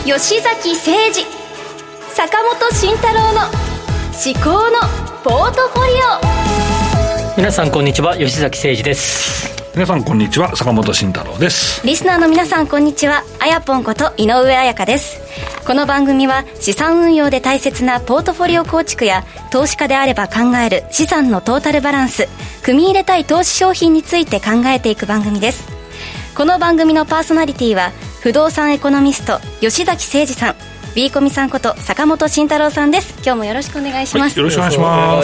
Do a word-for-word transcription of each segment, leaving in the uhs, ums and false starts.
吉崎誠二、坂本慎太郎の思考のポートフォリオ。 皆さんこんにちは、吉崎誠二です。 皆さんこんにちは、坂本慎太郎です。 リスナーの皆さんこんにちは、あやぽんこと井上彩香です。この番組は資産運用で大切なポートフォリオ構築や、投資家であれば考える資産のトータルバランス、組み入れたい投資商品について考えていく番組です。この番組のパーソナリティは不動産エコノミスト吉崎誠二さん、 B コミさんこと坂本慎太郎さんです。今日もよろしくお願いします。 はい、よろしくお願いします。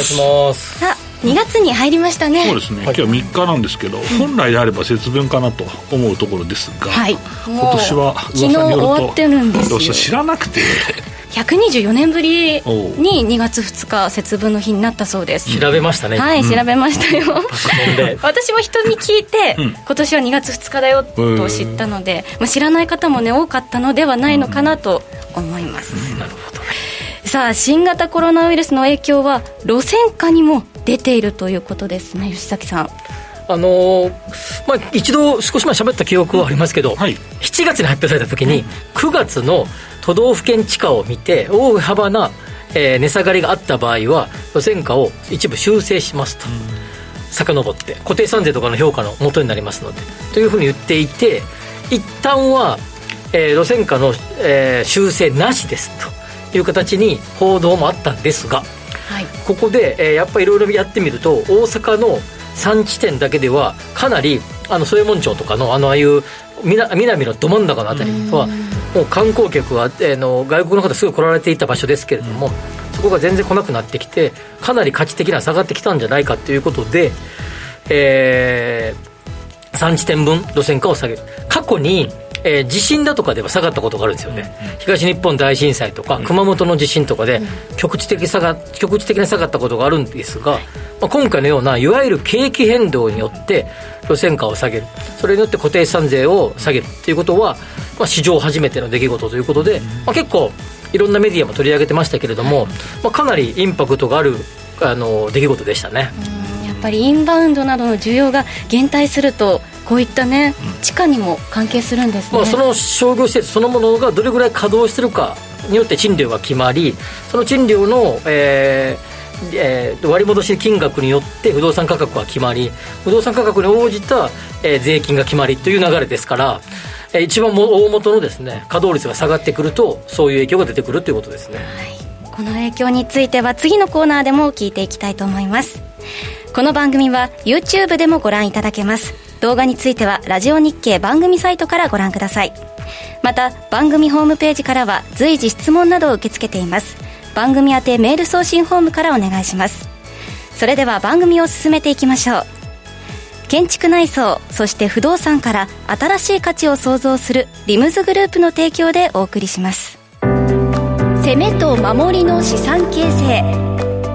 さあ、にがつに入りましたね。 そうですね、今日はみっかなんですけど、はい、本来であれば節分かなと思うところですが、はい、今年は昨日終わってるんですよ。 知らなくてひゃくにじゅうよねんぶりににがつふつか節分の日になったそうです。 調べましたね。 はい、 うん、 調べましたよ私も人に聞いて、うん、今年はにがつふつかだよと知ったので、まあ、知らない方もね多かったのではないのかなと思います、 うんうん、なるほど。 さあ、新型コロナウイルスの影響は路線価にも出ているということですね。吉崎さん、 あのーまあ、一度少し前喋った記憶はありますけど、はい、しちがつに発表された時にくがつの都道府県地価を見て大幅な、えー、値下がりがあった場合は路線価を一部修正しますと、遡って固定資産税とかの評価の元になりますのでというふうに言っていて、一旦は、えー、路線価の、えー、修正なしですという形に報道もあったんですが、はい、ここで、えー、やっぱりいろいろやってみると大阪のさん地点だけではかなりあの添右衛門町とかのあのああいう南のど真ん中のあたりはもう観光客は、えー、の外国の方すぐ来られていた場所ですけれども、うん、そこが全然来なくなってきてかなり価値的な下がってきたんじゃないかということで、えー、さん地点分路線価を下げる。過去にえー、地震だとかでは下がったことがあるんですよね、うん、東日本大震災とか、うん、熊本の地震とかで局地的下が局地的に下がったことがあるんですが、まあ、今回のようないわゆる景気変動によって路線価を下げる、それによって固定資産税を下げるということは、まあ、史上初めての出来事ということで、まあ、結構いろんなメディアも取り上げてましたけれども、まあ、かなりインパクトがあるあの出来事でしたね。 うん、やっぱりインバウンドなどの需要が減退するとこういったね、地価にも関係するんですね。 まあ、その商業施設そのものがどれぐらい稼働しているかによって賃料が決まり、その賃料の、えーえー、割戻し金額によって不動産価格が決まり、不動産価格に応じた、えー、税金が決まりという流れですから、えー、一番大元のですね稼働率が下がってくるとそういう影響が出てくるということですね。 はい、この影響については次のコーナーでも聞いていきたいと思います。この番組は YouTube でもご覧いただけます。動画についてはラジオ日経番組サイトからご覧ください。また番組ホームページからは随時質問などを受け付けています。番組宛てメール送信フォームからお願いします。それでは番組を進めていきましょう。建築内装、そして不動産から新しい価値を創造するリムズグループの提供でお送りします。攻めと守りの資産形成。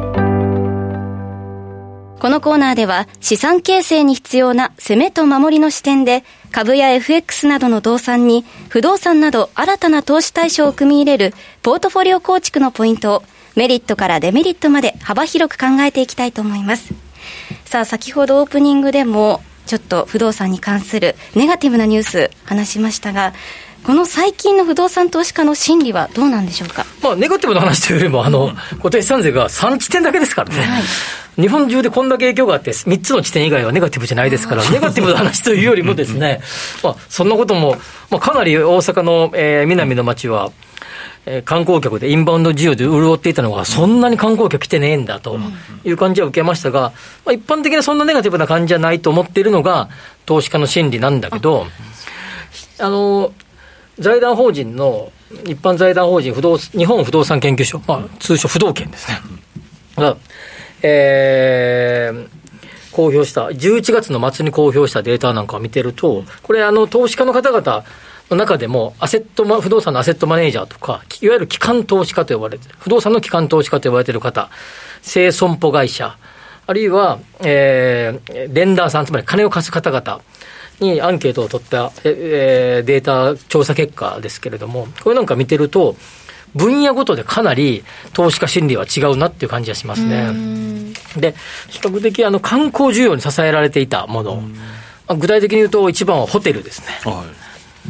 このコーナーでは資産形成に必要な攻めと守りの視点で株や エフエックス などの動産に不動産など新たな投資対象を組み入れるポートフォリオ構築のポイントをメリットからデメリットまで幅広く考えていきたいと思います。さあ、先ほどオープニングでもちょっと不動産に関するネガティブなニュース話しましたが、この最近の不動産投資家の心理はどうなんでしょうか。 まあ、ネガティブな話というよりもあの固定資産税がさん地点だけですからね、はい、日本中でこんだけ影響があってみっつの地点以外はネガティブじゃないですから、ネガティブな話というよりもですねまあ、そんなことも、まあ、かなり大阪の、えー、南の町は、えー、観光客でインバウンド需要で潤っていたのがそんなに観光客来てねえんだという感じは受けましたが、まあ、一般的にそんなネガティブな感じじゃないと思っているのが投資家の心理なんだけど、あの財団法人の一般財団法人不動日本不動産研究所、まあ、通称不動研ですねが、えー、公表したじゅういちがつの末に公表したデータなんかを見てると、これあの投資家の方々の中でもアセット不動産のアセットマネージャーとかいわゆる機関投資家と呼ばれている不動産の機関投資家と呼ばれている方、生損保会社あるいは、えー、レンダーさんつまり金を貸す方々にアンケートを取った、えー、データ調査結果ですけれども、これなんか見てると分野ごとでかなり投資家心理は違うなっていう感じがしますね。で、比較的あの観光需要に支えられていたもの、具体的に言うと一番はホテルですね、は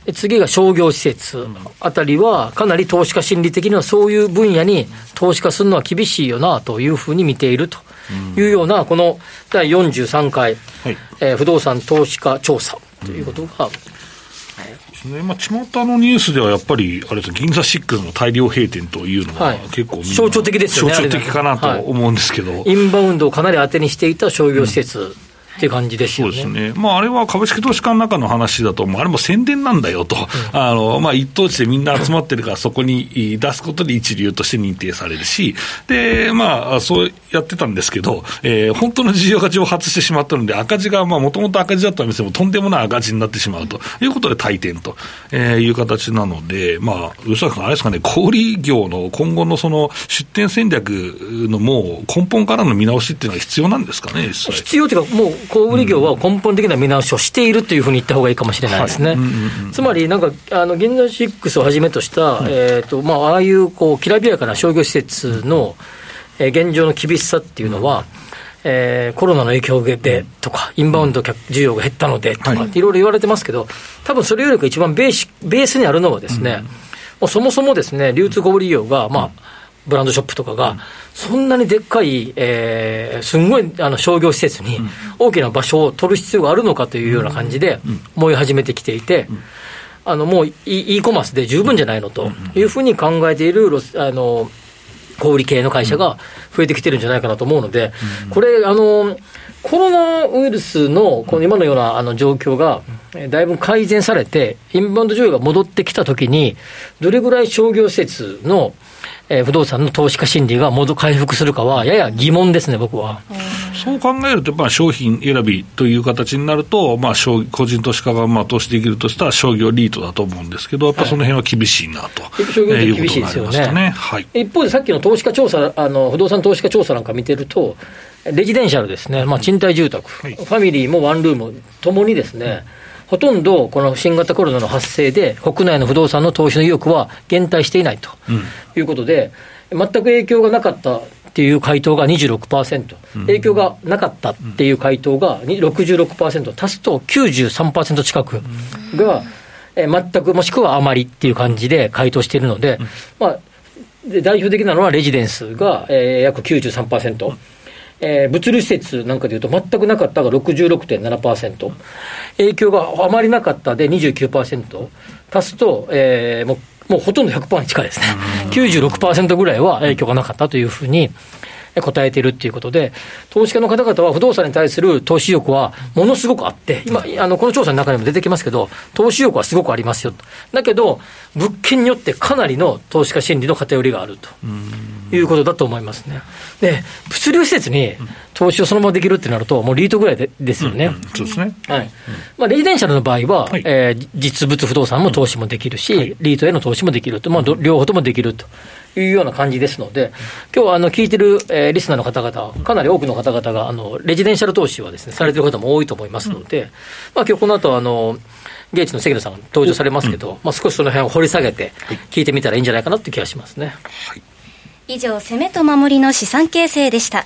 次が商業施設あたりはかなり投資家心理的にはそういう分野に投資家するのは厳しいよなというふうに見ているというようなこのだいよんじゅうさんかい、はいえー、不動産投資家調査ということが、うんねまあ、巷のニュースではやっぱりあれです銀座シックスの大量閉店というのは結構、はい、 象徴的ですよね。 象徴的かなと思うんですけど、 はい、インバウンドをかなり当てにしていた商業施設、うんっていう感じですよね。 そうですね。まあ、あれは株式投資家の中の話だと、あれも宣伝なんだよと。うん、あの、まあ、一等地でみんな集まってるから、そこに出すことで一流として認定されるし、で、まあ、そうやってたんですけど、えー、本当の事情が蒸発してしまったので、赤字が、まあ、もともと赤字だった店もとんでもない赤字になってしまうということで退店という形なので、まあ、吉崎さん、あれですかね、小売業の今後のその出店戦略のもう根本からの見直しっていうのは必要なんですかね。 必要というか、もう、小売業は根本的な見直しをしているというふうに言った方がいいかもしれないですね。はいうんうんうん、つまりなんかあの銀座シックスをはじめとした、うんえーとまあ、ああいうこうきらびやかな商業施設の、えー、現状の厳しさっていうのは、うんえー、コロナの影響でとかインバウンド需要が減ったのでとか、はい、いろいろ言われてますけど、多分それよりか一番ベーシベースにあるのはですね、うん、もうそもそもですね流通小売業が、まあブランドショップとかが、そんなにでっかい、えー、すんごいあの商業施設に大きな場所を取る必要があるのかというような感じで思い始めてきていて、あのもう e コマースで十分じゃないのというふうに考えているあの小売系の会社が増えてきてるんじゃないかなと思うので、これあのコロナウイルスのこの今のようなあの状況がだいぶ改善されてインバウンド需要が戻ってきたときにどれぐらい商業施設のえー、不動産の投資家心理が戻回復するかはやや疑問ですね、僕は。 そう考えると、まあ、商品選びという形になると、まあ、個人投資家がまあ投資できるとしたら商業リートだと思うんですけど、やっぱりその辺は厳しいなと、 はい、商業リート厳しいですよね。ねはい、一方でさっきの投資家調査、あの不動産投資家調査なんか見てると、レジデンシャルですね、まあ、賃貸住宅、はい、ファミリーもワンルームともにですね、うんほとんどこの新型コロナの発生で国内の不動産の投資の意欲は減退していないということで、うん、全く影響がなかったっていう回答が にじゅうろくパーセント、うん、影響がなかったっていう回答が ろくじゅうろくパーセント 足すと きゅうじゅうさんパーセント 近くが、え全くもしくはあまりっていう感じで回答しているので、うんまあ、で代表的なのはレジデンスが、えー、約 きゅうじゅうさんパーセント、えー、物流施設なんかでいうと全くなかったが ろくじゅうろくてんななパーセント、影響があまりなかったで にじゅうきゅうパーセント 足すと、えー、もう、もうほとんど ひゃくパーセント に近いですね。きゅうじゅうろくパーセント ぐらいは影響がなかったというふうに答えているということで、投資家の方々は不動産に対する投資意欲はものすごくあって、今あのこの調査の中にも出てきますけど、投資意欲はすごくありますよと。だけど物件によってかなりの投資家心理の偏りがあるということだと思いますね。で、物流施設に投資をそのままできるってなると、もうリートぐらいでですよね。 うんうん、そうですね。 はい。まあ、レジデンシャルの場合は、はいえー、実物不動産も投資もできるし、はい、リートへの投資もできると、まあ、両方ともできるというような感じですので、今日あの聞いてる、えー、リスナーの方々、かなり多くの方々があのレジデンシャル投資はですね、されている方も多いと思いますので、うんまあ、今日この後あのゲイツの関野さん登場されますけど、うんまあ、少しその辺を掘り下げて聞いてみたらいいんじゃないかなという気がしますね。はい、 以上、攻めと守りの資産形成でした。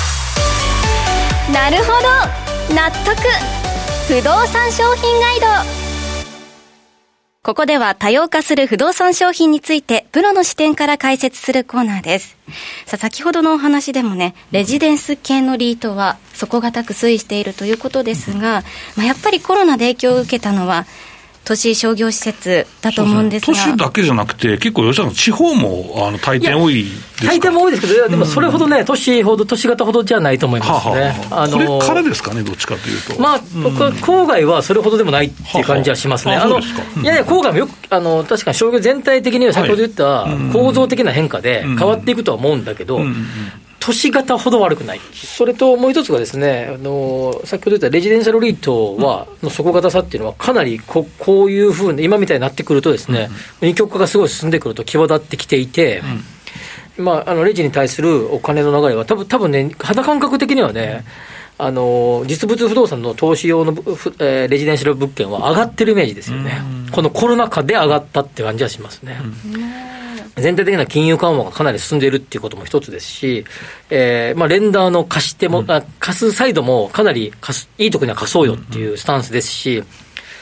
なるほど、納得。不動産商品ガイド。ここでは多様化する不動産商品についてプロの視点から解説するコーナーです。さあ、先ほどのお話でもね、レジデンス系のリートは底堅く推移しているということですが、まあ、やっぱりコロナで影響を受けたのは都市商業施設だと思うんですが、 都市だけじゃなくて結構吉田さん地方もあの大店多いですか？ 大店も多いですけど、でもそれほどね、うん、都市ほど都市型ほどじゃないと思いますね。はあはあ、 あのこれからですかね、どっちかというと。 まあ、僕は郊外はそれほどでもないっていう感じはしますね。はあはあ、あの、うん、いやいや郊外もよくあの確かに商業全体的には先ほど言った構造的な変化で変わっていくとは思うんだけど、うんうんうんうん、都市型ほど悪くない。それともう一つがですね、あの先ほど言ったレジデンシャルリートは、うん、の底堅さっていうのはかなり こ, こういうふうに今みたいになってくるとですね、うん、二極化がすごい進んでくると際立ってきていて、うんまあ、あのレジに対するお金の流れは多分多分ね、肌感覚的にはね、あの実物不動産の投資用の、えー、レジデンシャル物件は上がってるイメージですよね。うん、このコロナ禍で上がったって感じはしますね。うん全体的な金融緩和がかなり進んでいるっていうことも一つですし、えーまあ、レンダーの貸しても、うん、あ貸すサイドもかなり貸すいいところには貸そうよっていうスタンスですし、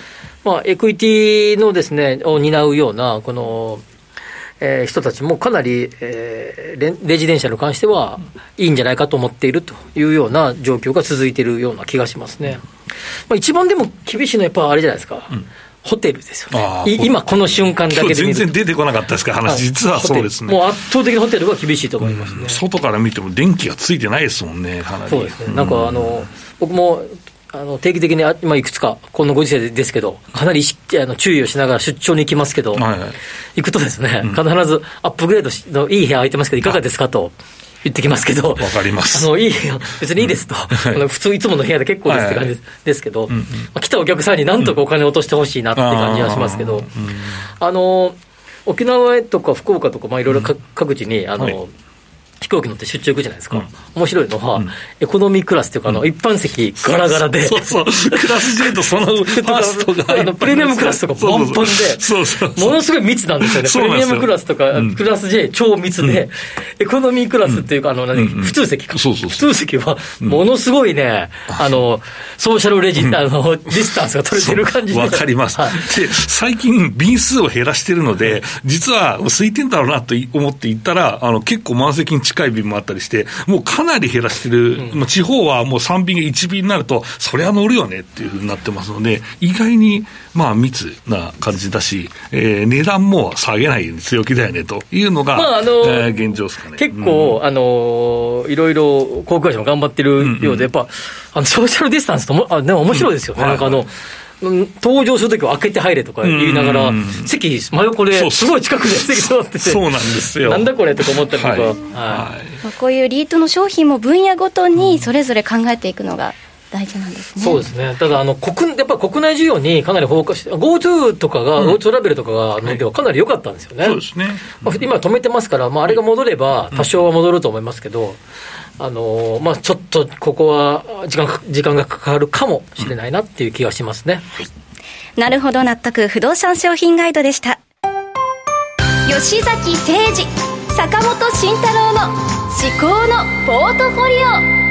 まあ、エクイティのですね、を担うような、この、えー、人たちもかなり、えー、レ, レジデンシャルに関してはいいんじゃないかと思っているというような状況が続いているような気がしますね。まあ、一番でも厳しいのはやっぱあれじゃないですか、うん、ホテルですよね。今この瞬間だけで見ると全然出てこなかったですか話、はい、実はそうですね。 もう圧倒的にホテルは厳しいと思いますね、 うん、外から見ても電気がついてないですもんね、かなり。 そうですね、なんかあの僕もあの定期的に今いくつかこのご時世ですけどかなりあの注意をしながら出張に行きますけど、はいはい、行くとですね、うん、必ずアップグレードのいい部屋空いてますけどいかがですかと言ってきますけど、 わかります。 あのいい別にいいですと、うん、あの普通いつもの部屋で結構ですって感じですけど、はいはい、まあ、来たお客さんになんとかお金を落としてほしいなって感じはしますけど、うん、あの沖縄とか福岡とか、まあ、いろいろ各地にあの、はい、飛行機乗って出張行くじゃないですか、うん、面白いのは、うん、エコノミークラスというか、あの一般席ガラガラで、 そうそうそうクラス J とそのファーストがあのプレミアムクラスとかボンボンで、そうそうそうものすごい密なんですよね。プレミアムクラスとか、うん、クラス J 超密で、うん、エコノミークラスっていうか、あの何、うん、普通席か、そうそうそう普通席はものすごいね、うん、あのソーシャルレジ、うん、あのディスタンスが取れてる感じでわかります、はい、で最近便数を減らしてるので、実は空いてんだろうなと思って行ったら、あの結構満席に近い便もあったりして、もうかなり減らしてる、うん、地方はもうさん便がいち便になるとそれは乗るよねっていう風になってますので、意外にまあ密な感じだし、えー、値段も下げないように強気だよねというのが、まああのーえー、現状ですかね。 結構、うん、あのいろいろ航空会社も頑張ってるようで、うんうん、やっぱあのソーシャルディスタンスともあでも面白いですよね、うん、なんかあの、はいはい登場するときは開けて入れとか言いながら、席真横ですごい近くで席座ってて、 そうなんですよ。 なんだこれとか思ったりとか、はいはいまあ、こういうリートの商品も分野ごとにそれぞれ考えていくのが大事なんですね。 そうですね。ただあの国やっぱり国内需要にかなりフォーカスして GoTo とかが、うん、GoTo トラベルとかがのではかなり良かったんですよね。 そうですね。 まあ、今止めてますから、まあ、あれが戻れば多少は戻ると思いますけど。うんあのまあ、ちょっとここは時間、時間がかかるかもしれないなっていう気がしますね、うんはい、 なるほど納得不動産商品ガイドでした。吉崎誠二坂本慎太郎の至高のポートフォリ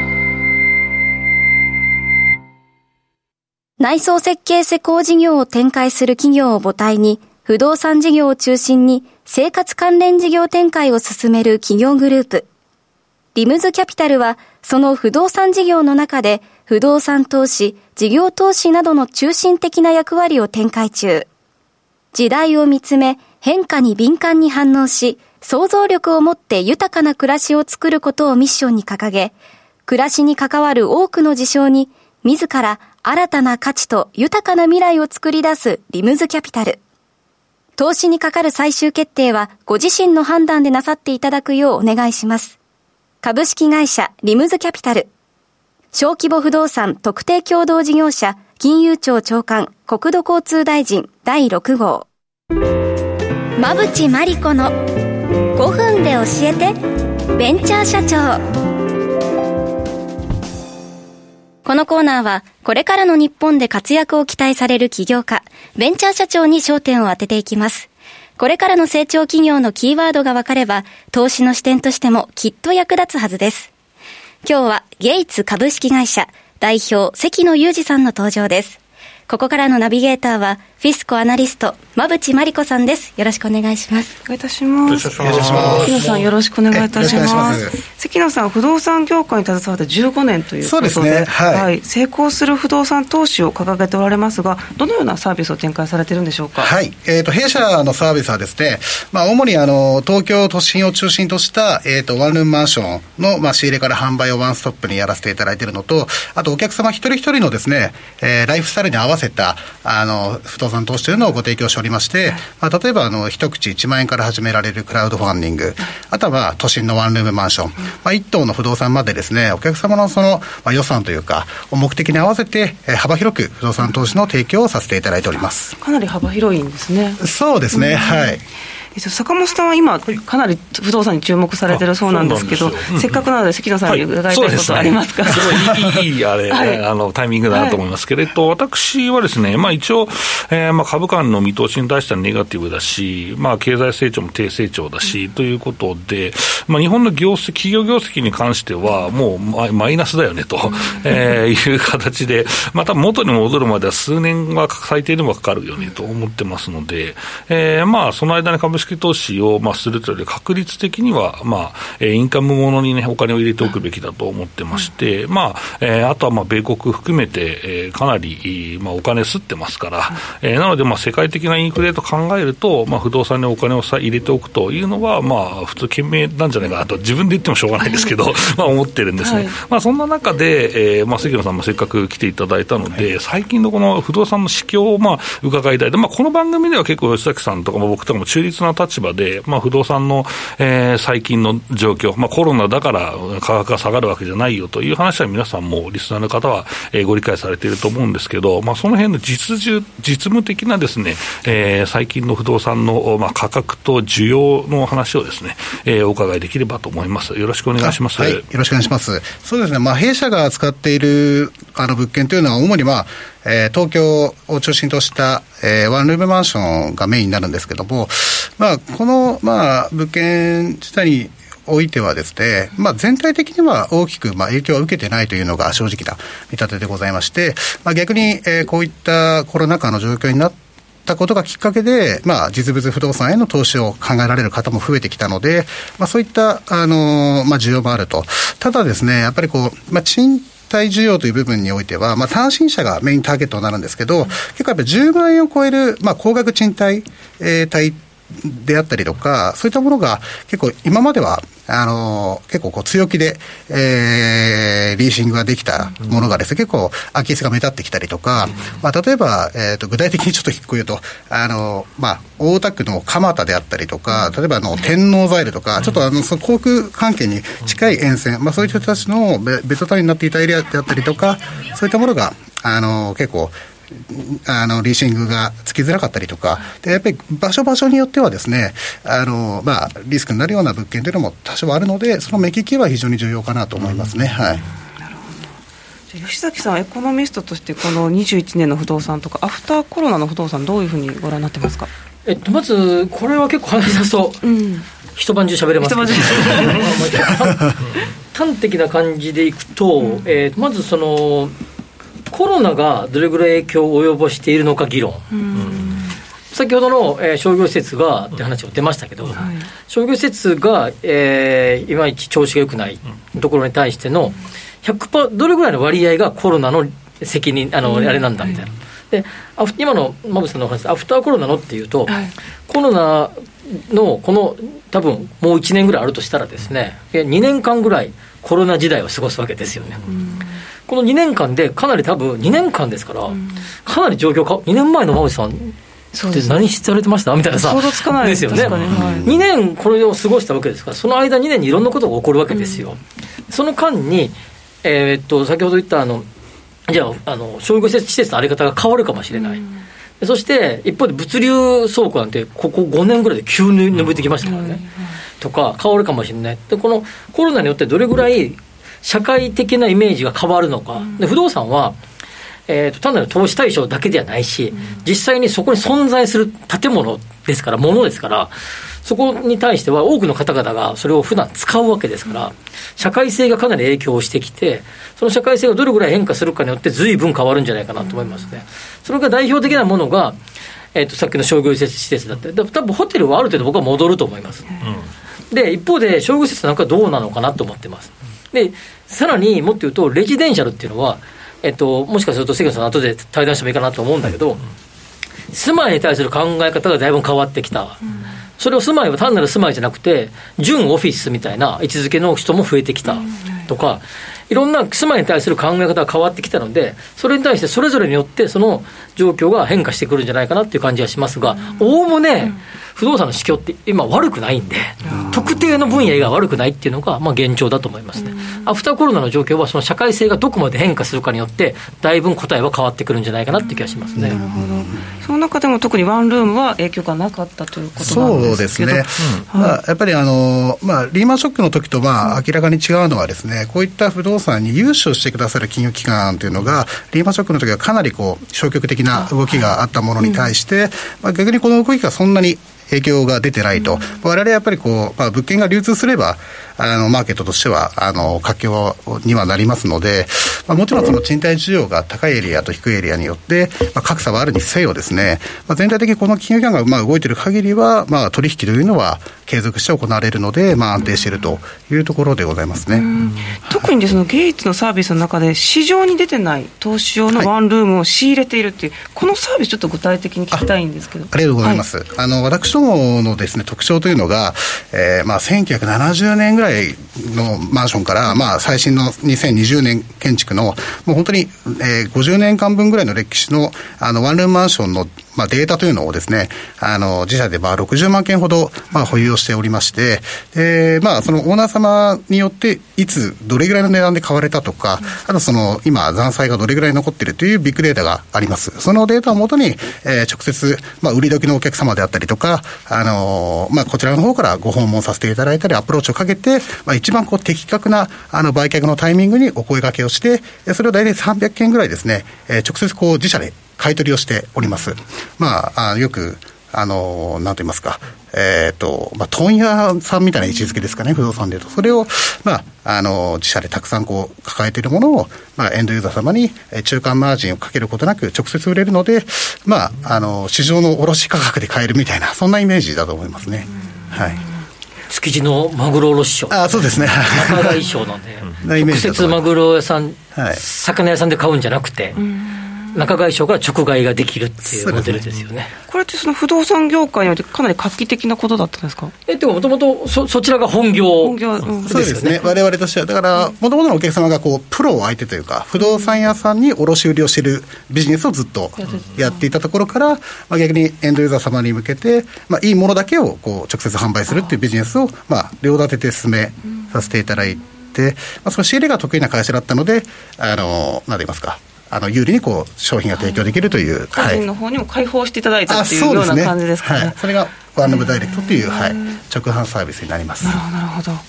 オ。内装設計施工事業を展開する企業を母体に不動産事業を中心に生活関連事業展開を進める企業グループリムズキャピタルは、その不動産事業の中で、不動産投資、事業投資などの中心的な役割を展開中。時代を見つめ、変化に敏感に反応し、想像力を持って豊かな暮らしを作ることをミッションに掲げ、暮らしに関わる多くの事象に、自ら新たな価値と豊かな未来を作り出すリムズキャピタル。投資にかかる最終決定は、ご自身の判断でなさっていただくようお願いします。株式会社リムズキャピタル小規模不動産特定共同事業者金融庁長官国土交通大臣だいろく号馬淵真理子のごふんで教えてベンチャー社長。このコーナーはこれからの日本で活躍を期待される起業家ベンチャー社長に焦点を当てていきます。これからの成長企業のキーワードが分かれば、投資の視点としてもきっと役立つはずです。今日はゲイツ株式会社代表関野裕二さんの登場です。ここからのナビゲーターはフィスコアナリスト馬淵真理子さんです。よろしくお願いします。 お願いいたします。関野さんよろしくお願いいたします。関野さん不動産業界に携わってじゅうごねんということで、そうですね、はいはい、成功する不動産投資を掲げておられますが、どのようなサービスを展開されているんでしょうか。 はい、えー、と弊社のサービスはですね、まあ、主にあの東京都心を中心とした、えー、とワンルームマンションの、まあ、仕入れから販売をワンストップにやらせていただいているのと、あとお客様一人一人のですね、えー、ライフスタイルに合わせたあの不動産投資というのをご提供しておりまして、まあ、例えばあの一口いちまん円から始められるクラウドファンディング、あとは、まあ、都心のワンルームマンション、まあ、一棟の不動産までですね、お客様のその、まあ、予算というか目的に合わせて、えー、幅広く不動産投資の提供をさせていただいております。 かなり幅広いんですね。 そうですね、うん、はい。 坂本さんは今かなり不動産に注目されてるそうなんですけど、うん、せっかくなので関野さんに伺いたいことはありますか？はい、 すごいいい、いいあれ、はい、あのタイミングだなと思いますけれど、はい、私はですね、まあ、一応、えーまあ、株価の見通しに対してはネガティブだし、まあ、経済成長も低成長だし、うん、ということで、まあ、日本の業績企業業績に関してはもうマイナスだよねと、うん、えー、いう形で、また元に戻るまでは数年は最低でもかかるよねと思ってますので、えー、まあその間に株式投資をまあするというより確率的にはまあインカムものにねお金を入れておくべきだと思ってまして、まあえー、あとはまあ米国含めて、えー、かなりまあお金吸ってますから、えー、なのでまあ世界的なインフレと考えると、まあ、不動産にお金をさ入れておくというのはまあ普通賢明なんじゃないかなと自分で言ってもしょうがないですけどまあ思ってるんですね。はい、まあ、そんな中で、えーまあ、関野さんもせっかく来ていただいたので、はい、最近のこの不動産の市況をまあ伺いたいで、まあ、この番組では結構吉崎さんとかも僕とかも中立な立場で、まあ、不動産の、えー、最近の状況、まあ、コロナだから価格が下がるわけじゃないよという話は皆さんもリスナーの方は、えー、ご理解されていると思うんですけど、まあ、その辺の実需実務的なですね、えー、最近の不動産の、まあ、価格と需要の話をですね、えー、お伺いできればと思います。よろしくお願いします。 はい、よろしくお願いします。そうですね、まあ、弊社が扱っているあの物件というのは主に、まあえー、東京を中心とした、えー、ワンルームマンションがメインになるんですけども、まあ、この、まあ、物件自体においてはですね、まあ、全体的には大きくまあ影響は受けてないというのが正直な見立てでございまして、まあ、逆に、えー、こういったコロナ禍の状況になってたことがきっかけで、まあ、実物不動産への投資を考えられる方も増えてきたので、まあ、そういった、あのーまあ、需要もあると。ただですね、やっぱりこう、まあ、賃貸需要という部分においては、まあ、単身者がメインターゲットになるんですけど、うん、結構やっぱりじゅうまんえんを超える、まあ、高額賃貸、えー、帯であったりとか、そういったものが結構今まではあの結構こう強気で、えー、リーシングができたものがですね、結構空き椅子が目立ってきたりとか、まあ、例えば、えー、と具体的にちょっと低く言うとあの、まあ、大田区の蒲田であったりとか、例えばあの天王ザイルとか、ちょっとあのその航空関係に近い沿線、まあ、そういった人たちのベッドタウンになっていたエリアであったりとか、そういったものがあの結構あのリーシングがつきづらかったりとかで、やっぱり場所場所によってはですね、あの、まあ、リスクになるような物件というのも多少あるので、その目利きは非常に重要かなと思いますね。はい。 なるほど。吉崎さん、エコノミストとしてこのにじゅういちねんの不動産とかアフターコロナの不動産、どういうふうにご覧になってますか？ えっと、まずこれは結構話し出すと、うん、一晩中喋れますけど端的な感じでいくと、うん、えー、まずそのコロナがどれぐらい影響を及ぼしているのか議論、うん、先ほどの、えー、商業施設がって話も出ましたけど、はい、商業施設が、えー、いまいち調子が良くないところに対しての ひゃくパーセント どれぐらいの割合がコロナの責任 あの、うん、あれなんだみたいな、で今の馬渕さんのお話でアフターコロナのっていうと、はい、コロナのこの多分もういちねんぐらいあるとしたらですね、にねんかんぐらいコロナ時代を過ごすわけですよね、うん、このにねんかんでかなり多分にねんかんですから、うん、かなり状況かにねんまえの馬渕さんって何されてましたみたいなさ、 想像つかないですよね、はい、にねんこれを過ごしたわけですから、その間にねんにいろんなことが起こるわけですよ、うん、その間に、えー、っと先ほど言ったあのじゃあ、あの商業施設、施設の在り方が変わるかもしれない、うん、そして一方で物流倉庫なんてここごねんぐらいで急に伸びてきましたからね、うん、とか変わるかもしれない。でこのコロナによってどれぐらい社会的なイメージが変わるのか、うん、で不動産は、えー、と単なる投資対象だけではないし、うん、実際にそこに存在する建物ですから物ですから、そこに対しては多くの方々がそれを普段使うわけですから、社会性がかなり影響してきて、その社会性がどれぐらい変化するかによって随分変わるんじゃないかなと思いますね。それが代表的なものが、えー、とさっきの商業施設、施設だって多分ホテルはある程度僕は戻ると思います、うん、で一方で商業施設なんかどうなのかなと思ってます。でさらにもっと言うとレジデンシャルっていうのは、えー、ともしかすると関野さん後で対談してもいいかなと思うんだけど、住まいに対する考え方がだいぶ変わってきた、うん、それを住まいは単なる住まいじゃなくて準オフィスみたいな位置づけの人も増えてきたとか、いろんな住まいに対する考え方が変わってきたので、それに対してそれぞれによってその状況が変化してくるんじゃないかなっていう感じがしますが、おおむね不動産の市況って今悪くないんで、特定の分野が悪くないっていうのがまあ現状だと思いますね。アフターコロナの状況はその社会性がどこまで変化するかによってだいぶ答えは変わってくるんじゃないかなって気がしますね。 なるほど。その中でも特にワンルームは影響がなかったということなんですけど、 そうですね、うん、まあ、やっぱりあの、まあ、リーマンショックの時とまあ明らかに違うのはですね、こういった不動産に融資をしてくださる金融機関というのがリーマンショックの時はかなりこう消極的な動きがあったものに対して、まあ、逆にこの動きがそんなに影響が出てないと、うん、我々はやっぱりこう、まあ、物件が流通すればあのマーケットとしてはあの活況にはなりますので、まあ、もちろんその賃貸需要が高いエリアと低いエリアによって、まあ、格差はあるにせよですね、まあ、全体的にこの金融機関がまあ動いている限りは、まあ、取引というのは継続して行われるので、まあ、安定しているというところでございますね。 特にですね、ゲイツのサービスの中で市場に出てない投資用のワンルームを仕入れているっていう、はい、このサービスちょっと具体的に聞きたいんですけど。 あ, ありがとうございます、はい、あの私どものですね特徴というのが、えーまあ、せんきゅうひゃくななじゅうねんぐらいのマンションから、まあ、最新のにせんにじゅうねん建築のもう本当に、えー、ごじゅうねんかんぶんぐらいの歴史の、あのワンルームマンションの、まあ、データというのをですね、あの自社でまあろくじゅうまんけんほど、まあ、保有をしておりまして、で、まあ、そのオーナー様によっていつどれぐらいの値段で買われたとか、あとその今残債がどれぐらい残っているというビッグデータがあります。そのデータをもとに、えー、直接、まあ、売り時のお客様であったりとか、あのーまあ、こちらの方からご訪問させていただいたりアプローチをかけて、まあ、一番こう的確なあの売却のタイミングにお声掛けをして、それを大体さんびゃっけんぐらいですね、えー、直接こう自社で買い取りをしております。まあ、あよくあのなんと言いますか、えーとまあ、問屋さんみたいな位置づけですかね、不動産でいうと。それを、まあ、あの自社でたくさんこう抱えているものを、まあ、エンドユーザー様に中間マージンをかけることなく直接売れるので、まあ、あの市場の卸価格で買えるみたいな、そんなイメージだと思いますね。はい、 築地のマグロ卸商、 あ、そうですね、 仲買商なんで直接マグロ屋さん、はい、魚屋さんで買うんじゃなくて、仲買商から直買いができるっていうモデルですよね。 これってその不動産業界においてかなり画期的なことだったんですか。 えでももともとそちらが本業、本業、 うん、そうですね。我々としてはだからもともとのお客様がこうプロを相手というか不動産屋さんに卸売りをしているビジネスをずっとやっていたところから、まあ、逆にエンドユーザー様に向けて、まあ、いいものだけをこう直接販売するっていうビジネスを、まあ、両立てて進めさせていただいて、まあ、その仕入れが得意な会社だったので、あの何て言いますか、あの有利にこう商品が提供できるという、 個人の方にも開放していただいたというような感じですかね。 はい、それがワンルームダイレクトという、はい、直販サービスになります。 なるほどなるほど、はい、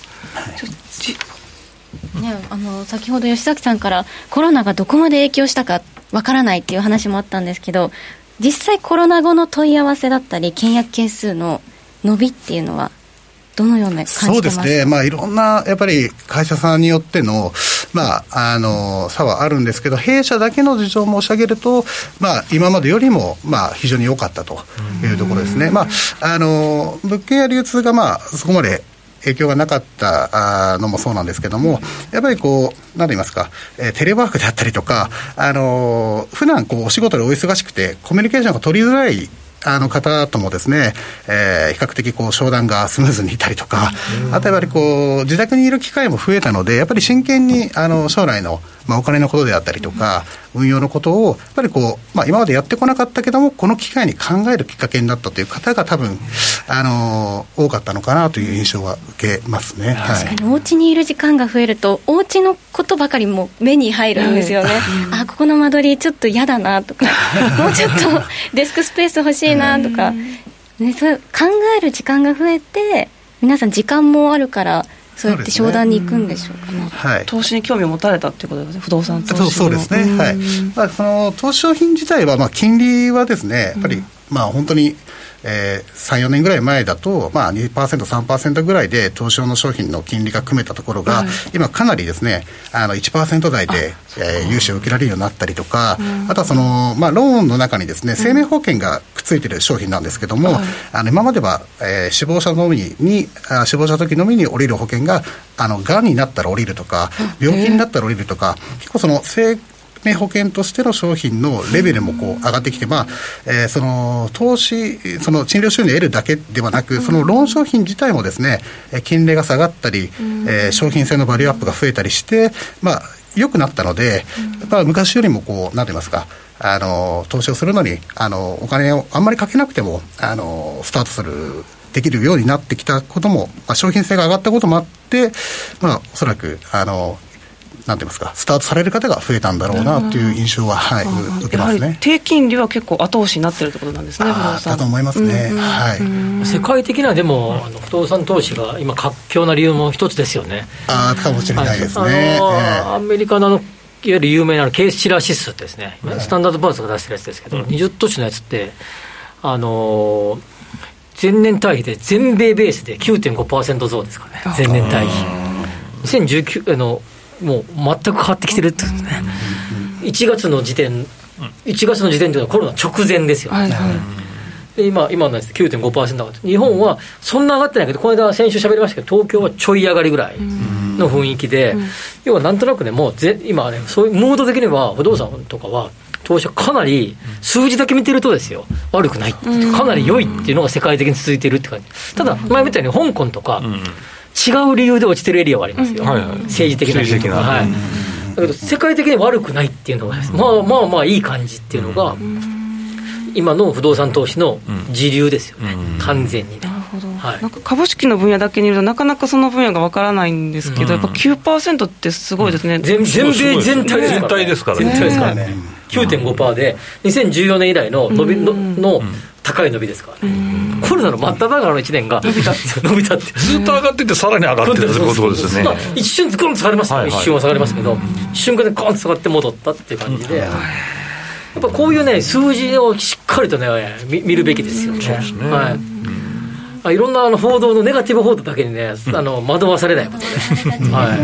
ね、あの先ほど吉崎さんからコロナがどこまで影響したかわからないっていう話もあったんですけど、実際コロナ後の問い合わせだったり契約件数の伸びっていうのはどのような感じてますか。 そうですね、まあ、いろんなやっぱり会社さんによっての、まあ、あの差はあるんですけど、弊社だけの事情を申し上げると、まあ、今までよりも、まあ、非常に良かったというところですね。まあ、あの物件や流通が、まあ、そこまで影響がなかったのもそうなんですけども、やっぱりこう何と言いますか、えー、テレワークであったりとか、あの普段こうお仕事でお忙しくてコミュニケーションが取りづらいあの方ともですね、えー、比較的こう商談がスムーズにいったりとか、あとやっぱりこう自宅にいる機会も増えたので、やっぱり真剣にあの将来の、まあ、お金のことであったりとか運用のことをやっぱりこう、まあ、今までやってこなかったけどもこの機会に考えるきっかけになったという方が多分あの多かったのかなという印象は受けますね。 確かにお家にいる時間が増えるとお家のことばかりも目に入るんですよね。あ、ここの間取りちょっと嫌だなとかもうちょっとデスクスペース欲しいなとか、ね、そう考える時間が増えて皆さん時間もあるからそうやって商談に行くんでしょうかね。 はい、 投資に興味を持たれたということですね、不動産投資の。 そうですね、はい、まあ、その投資商品自体は、まあ、金利はですねやっぱり、まあ、本当にえー、さん、よねんぐらい前だと、まあ、にパーセント、さんパーセント ぐらいで東証の商品の金利が組めたところが、はい、今かなりですねあの いちパーセント 台で、えー、融資を受けられるようになったりとか、あとはその、まあ、ローンの中にですね生命保険がくっついている商品なんですけども、はい、あの今までは、えー、死亡者のみにあ死亡した時のみに降りる保険があのがんになったら降りるとか病気になったら降りるとか、結構その生保険としての商品のレベルもこう上がってきて、まあえー、その投資その賃料収入を得るだけではなく、そのローン商品自体もですね金利が下がったり、えー、商品性のバリューアップが増えたりして、まあ良くなったので、やっぱ昔よりもこうなんて言いますか、 あの投資をするのにあのお金をあんまりかけなくてもあのスタートするできるようになってきたことも、まあ、商品性が上がったこともあって、まあ、おそらくあのなんて言いますか、スタートされる方が増えたんだろうなという印象は、はい、受けますね。 低金利は結構後押しになっているということなんですね。 あだと思いますね、うんうんはい、 世界的なでもあの不動産投資が今活況な理由も一つですよね。 あかもしれないですね、 はいあのー、アメリカのいわゆる有名なケースシラー指数ってですね、はい、スタンダードバーズが出してるやつですけど、うん、にじゅう都市のやつってあのー、前年対比で全米ベースで きゅうてんごパーセント 増ですかね。前年対比にせんじゅうきゅうあのもう全く変わってきてるってことですね。いちがつの時点いちがつの時点というのはコロナ直前ですよ、はいはい、で 今, 今のやつ きゅうてんごパーセント 上がって日本はそんな上がってないけど、この間先週喋りましたけど東京はちょい上がりぐらいの雰囲気で、うん、要はなんとなくねもうぜ今ねそういうムード的には不動産とかは投資はかなり数字だけ見てるとですよ悪くないってかなり良いっていうのが世界的に続いているって感じ。ただ前みたいに香港とか、うん違う理由で落ちてるエリアはありますよ、うんはいはい、政治的な理由とか、はい、だけど世界的に悪くないっていうのが、うん、まあまあまあいい感じっていうのが、うん、今の不動産投資の時流ですよね、うん、完全にね。 なるほど、はい、なんか株式の分野だけ見るとなかなかその分野がわからないんですけど、うん、やっぱ きゅうパーセント ってすごいですね、うん、 全, 全米全体ですからね、 全体ですからね、 全体ですからね、 きゅうてんごパーセント でにせんじゅうよねん以来の伸びの、うん、の高い伸びですからね、うん、コロナの真っ只中のいちねんが伸びた伸びたってずっと上がっててさらに上がってるってことですよね、まあ、 一瞬グンと下がりますよ、はいはい、一瞬は下がりますけど、うん、一瞬間でコーンと下がって戻ったっていう感じで、うん、やっぱこういうね数字をしっかりとね 見, 見るべきですよね、うん、そうですね、はい、うん、いろんなあの報道のネガティブ報道だけにね、うん、あの惑わされないことで、はい、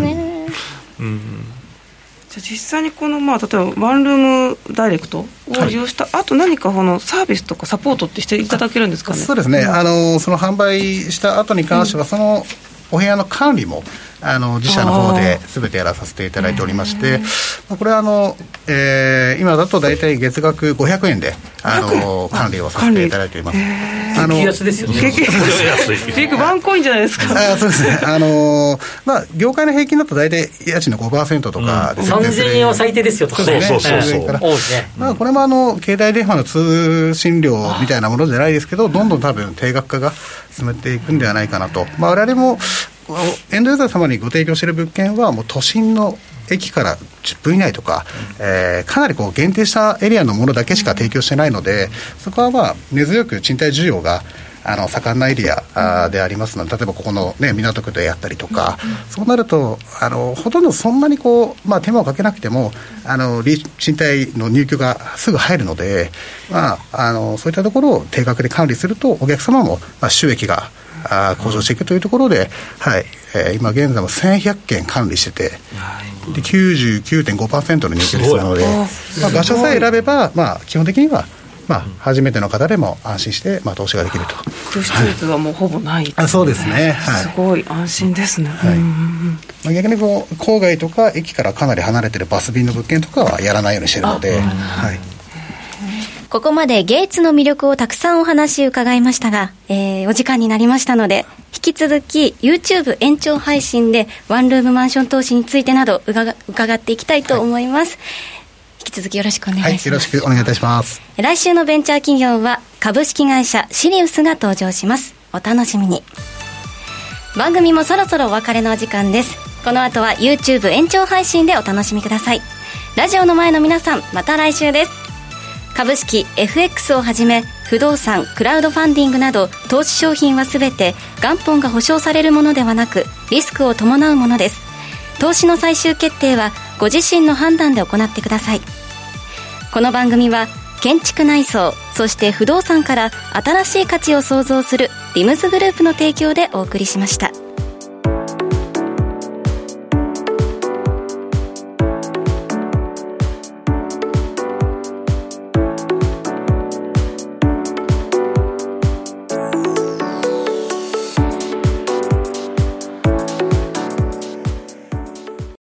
うんじゃあ実際にこの、まあ、例えばワンルームダイレクトを利用した後、はい、何かこのサービスとかサポートってしていただけるんですかね。 そうですね、うん、あのその販売した後に関しては、うん、そのお部屋の管理もあの自社の方で全てやらさせていただいておりまして、これはあの、えー、今だと大体月額ごひゃくえんであの管理をさせていただいております。 あの激安ですよね。 結局ワンコインじゃないですか。 あそうですね、あのまあ、業界の平均だと大体家賃の ごパーセント とかで、 うん、さんぜんえんは最低ですよとかね。 そうそうそうそう、 まあ、これもあの携帯電話の通信料みたいなものじゃないですけど、どんどん多分定額化が進めていくんではないかなと、まあ、我々もエンドユーザー様にご提供している物件はもう都心の駅からじゅっぷん以内とか、うんえー、かなりこう限定したエリアのものだけしか提供してないので、そこはまあ根強く賃貸需要があの盛んなエリアでありますので、例えばここの、ね、港区でやったりとか、うん、そうなるとあのほとんどそんなにこう、まあ、手間をかけなくてもあの賃貸の入居がすぐ入るので、まあ、あのそういったところを定額で管理するとお客様も、まあ、収益があ向上していくというところで、はいえー、今現在もせんひゃっけん管理してて、で きゅうじゅうきゅうてんごパーセント の入居率なので、まあ、場所さえ選べば、まあ、基本的にはまあ、初めての方でも安心して、まあ、投資ができると。 空室率はもうほぼない、ね、 あそうですね、はい、 すごい安心ですね、 はいまあ、逆にこう郊外とか駅からかなり離れているバス便の物件とかはやらないようにしているので、はい、 ここまでゲイツの魅力をたくさんお話伺いましたが、えー、お時間になりましたので、引き続き YouTube 延長配信でワンルームマンション投資についてなど伺っていきたいと思います、はい引き続きよろしくお願いします、はい、 よろしくお願いいたします。 来週のベンチャー企業は株式会社シリウスが登場します。お楽しみに。番組もそろそろお別れのお時間です。この後は YouTube 延長配信でお楽しみください。ラジオの前の皆さん、また来週です。株式 エフエックス をはじめ不動産、クラウドファンディングなど投資商品はすべて元本が保証されるものではなく、リスクを伴うものです。投資の最終決定はご自身の判断で行ってください。この番組は建築内装、そして不動産から新しい価値を創造するリムズグループの提供でお送りしました。